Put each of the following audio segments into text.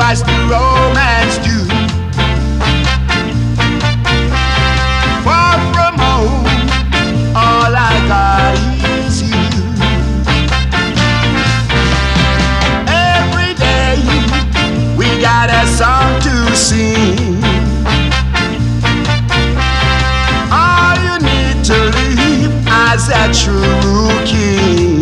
as the romance do. Far from home, all I got is you. Every day we got a song to sing. All you need to live as a true king.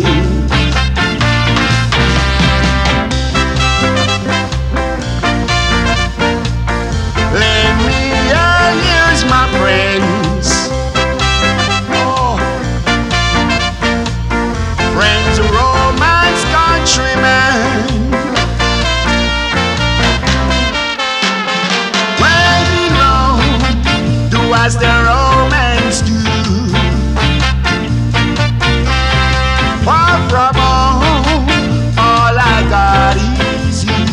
As the romance do. Far from home, all I got is you.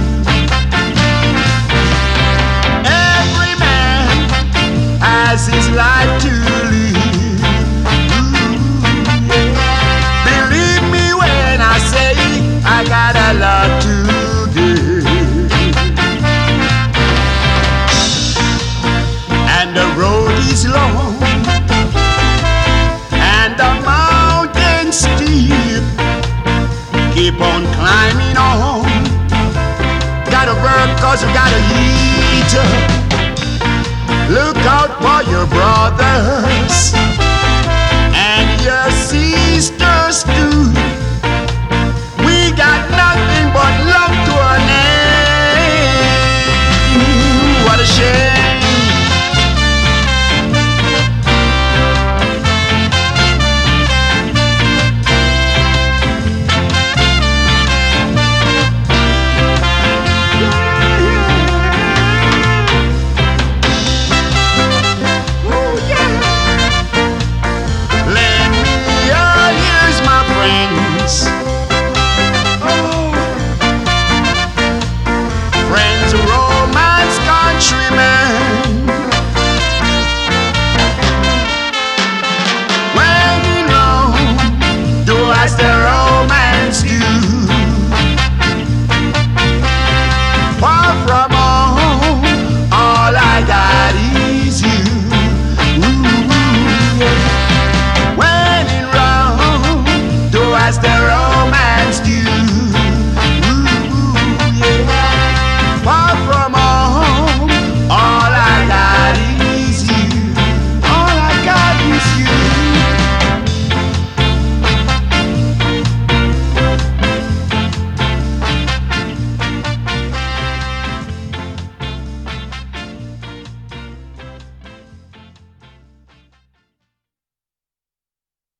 Every man has his life to live. Ooh, yeah. Believe me when I say I got a lot to give. And the road is long and the mountain steep. Keep on climbing on. Gotta work cause you gotta eat. Look out for your brothers and your sisters too.